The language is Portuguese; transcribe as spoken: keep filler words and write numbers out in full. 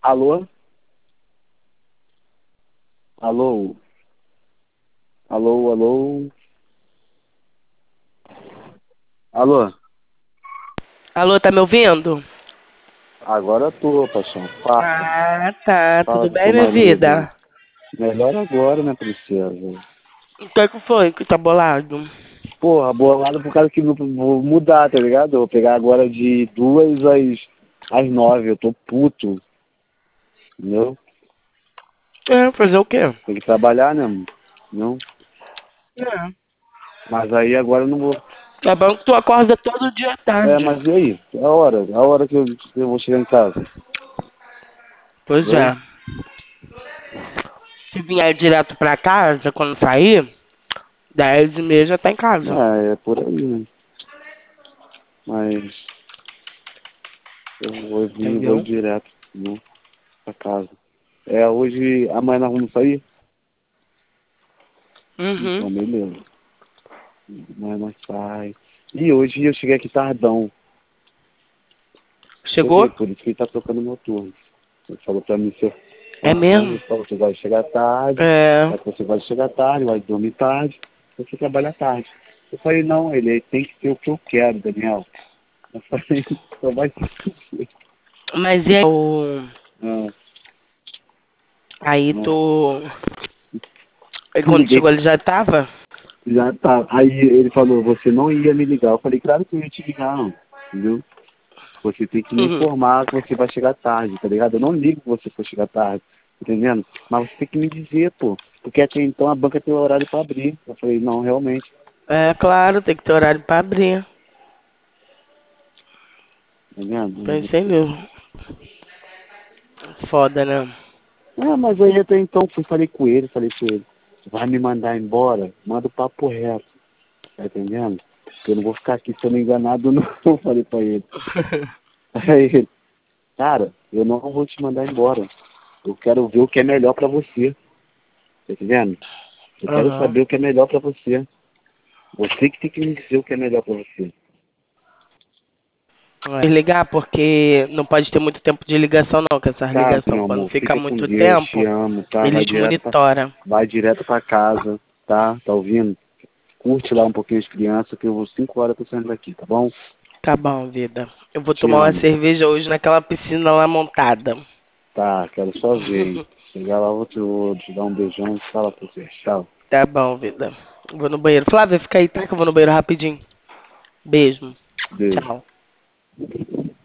Alô? Alô? Alô, alô? Alô? Alô, tá me ouvindo? Agora eu tô, paixão. Fala. Ah, tá. Fala Tudo com bem, seu minha marido. vida? Melhor agora, né, princesa? O que que foi que tá bolado? Porra, bolado por causa que eu vou mudar, tá ligado? Eu vou pegar agora de duas às, às nove. Eu tô puto. Entendeu? É, fazer o quê? Tem que trabalhar, né, mano? Não? É. Mas aí agora eu não vou. Tá bom que tu acorda todo dia à É, tarde. mas e aí? É a hora. É a hora que eu, que eu vou chegar em casa. Pois Entendeu? é. Se vier direto pra casa, quando sair, dez e meia já tá em casa. É, é por aí, né? Mas eu vou vir e vou Entendeu? direto, né, pra casa. É, hoje, amanhã nós vamos sair? Uhum. Então, beleza. Amanhã nós sai. E hoje eu cheguei aqui tardão. Cheguei, Chegou? por isso que ele tá trocando meu turno. Ele falou pra mim, se É aham, mesmo? ele falou, você vai chegar tarde, É. já que você vai chegar tarde, vai dormir tarde, você trabalha tarde. Eu falei, não, ele tem que ser o que eu quero, Daniel. Eu falei, só vai ser. Mas e aí? o- Ah, Aí ah. tu. Aí quando Liguei, chegou ele já tava? já tá. Aí ele falou, você não ia me ligar. Eu falei, claro que eu ia te ligar, não. Entendeu? Você tem que me informar que você vai chegar tarde, tá ligado? Eu não ligo que você for chegar tarde, entendendo? Mas você tem que me dizer, pô. Porque até então a banca tem horário pra abrir. Eu falei, não, realmente, É, claro, tem que ter horário pra abrir. tá vendo? Pensei mesmo. Foda, né? Ah, mas aí até então fui, falei com ele, falei com ele, vai me mandar embora? Manda o papo reto, tá entendendo? Porque eu não vou ficar aqui sendo enganado, não, falei pra ele. Aí ele, cara, eu não vou te mandar embora. Eu quero ver o que é melhor pra você, tá entendendo? Eu quero Aham. saber o que é melhor pra você. Você que tem que me dizer o que é melhor pra você. É. Ligar porque não pode ter muito tempo de ligação não, que essas Tá, ligação meu quando amor, fica fica com muito Deus, te tempo, amo, tá? Vai eles direto pra, monitoram. vai direto pra casa, tá? Tá ouvindo? Curte lá um pouquinho as crianças, que eu vou cinco horas tô saindo daqui, tá bom? Tá bom, vida. Eu vou Te tomar uma amo. cerveja hoje naquela piscina lá montada. Tá, quero só ver, hein? Chegar lá, eu vou te, vou te dar um beijão e fala pra você. Tchau. Tá bom, vida. Vou no banheiro. Flávia, fica aí, tá? Que eu vou no banheiro rapidinho. Beijo. Beijo. Tchau.